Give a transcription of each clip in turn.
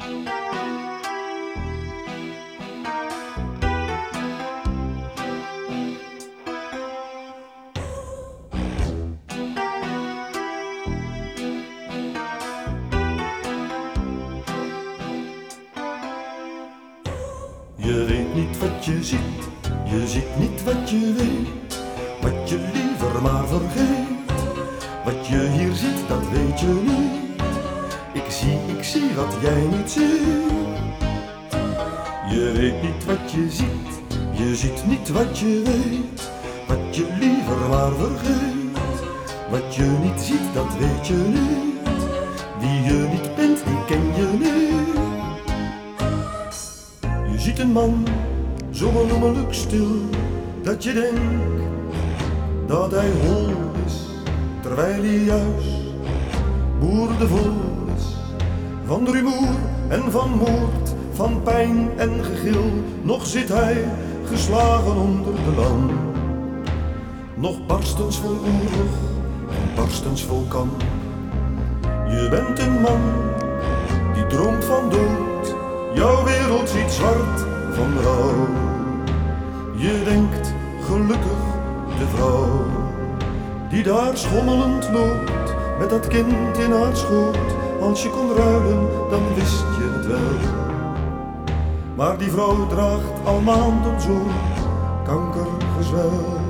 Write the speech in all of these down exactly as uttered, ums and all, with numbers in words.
Je weet niet wat je ziet, je ziet niet wat je weet, wat je liever maar vergeet. Wat je hier ziet, dat weet je niet. Ik zie, ik zie wat jij niet ziet. Je weet niet wat je ziet, je ziet niet wat je weet, wat je liever maar vergeet. Wat je niet ziet, dat weet je niet. Wie je niet bent, die ken je niet. Je ziet een man, zo onnoemelijk stil, dat je denkt dat hij hol is, terwijl hij juist boerdevol is. Van rumoer en van moord, van pijn en gegil, nog zit hij geslagen onder de lamp. Nog barstens vol oorlog en barstens vol kamp. Je bent een man die droomt van dood, jouw wereld ziet zwart van rouw. Je denkt gelukkig de vrouw die daar schommelend loopt met dat kind in haar schoot. Als je kon ruilen, dan wist je het wel. Maar die vrouw draagt al maanden zo kankergezwel.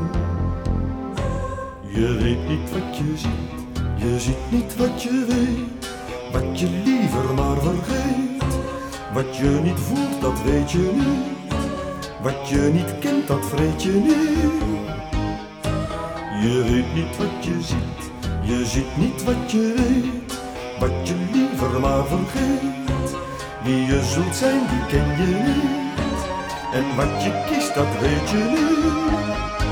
Je weet niet wat je ziet, je ziet niet wat je weet, wat je liever maar vergeet. Wat je niet voelt, dat weet je niet. Wat je niet kent, dat vreet je niet. Je weet niet wat je ziet, je ziet niet wat je weet, wat je liever maar vergeet. Wie je zult zijn, die ken je niet. En wat je kiest, dat weet je niet.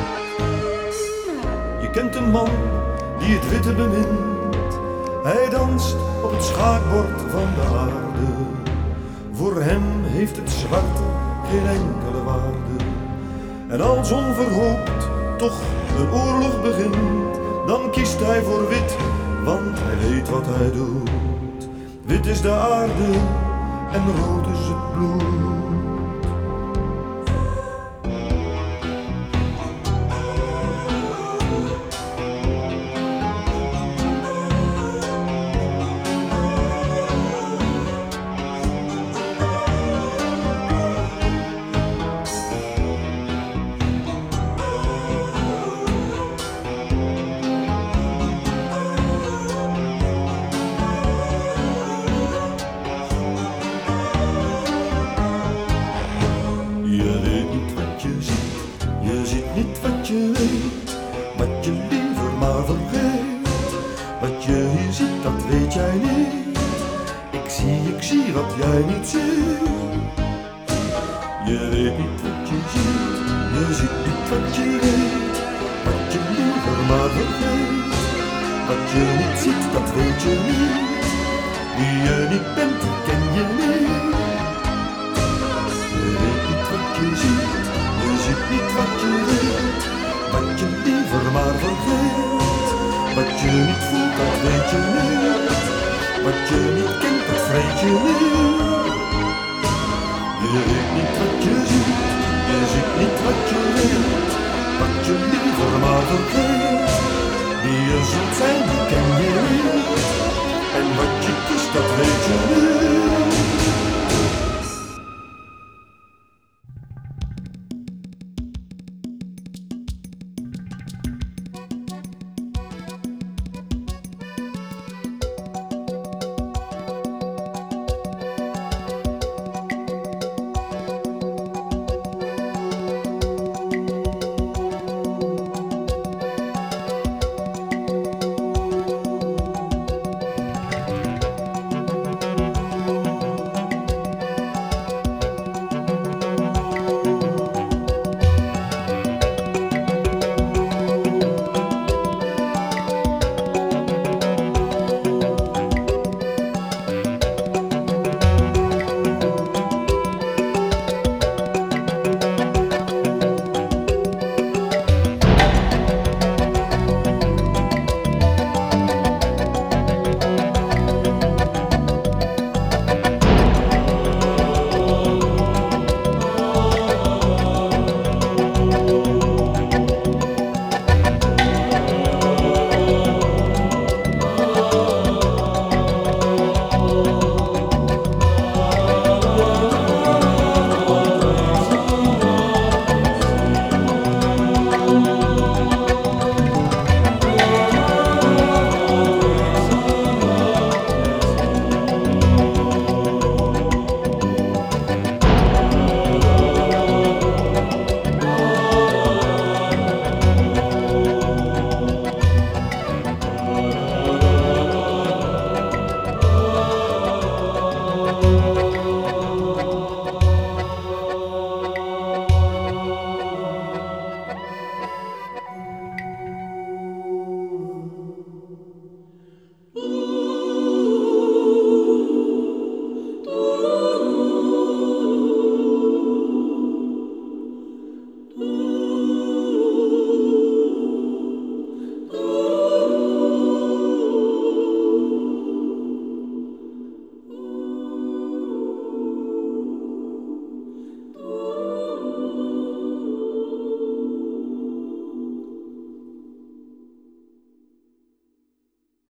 Je kent een man die het witte bemint. Hij danst op het schaakbord van de aarde. Voor hem heeft het zwarte geen enkele waarde. En als onverhoopt toch een oorlog begint, dan kiest hij voor wit, want hij weet wat hij doet. Wit is de aarde en rood is het bloed. Je ziet niet wat je weet, wat je liever maar vergeet. Wat je hier ziet, dat weet jij niet. Ik zie, ik zie wat jij niet ziet. Je weet niet wat je ziet, je ziet niet wat je weet, wat je liever maar vergeet. Wat je niet ziet, dat weet je niet. Wie je niet bent, die ken je niet. Je weet niet wat je ziet, je ziet niet wat je weet, wat je liever maar vergeet. Wat je niet voelt, dat weet je niet. Wat je niet kent, dat vreet je niet. Je weet niet wat je ziet, je ziet niet wat je weet, wat je liever maar vergeet. Wie je zult zijn, die ken je niet. En wat je kiest, dat weet je niet.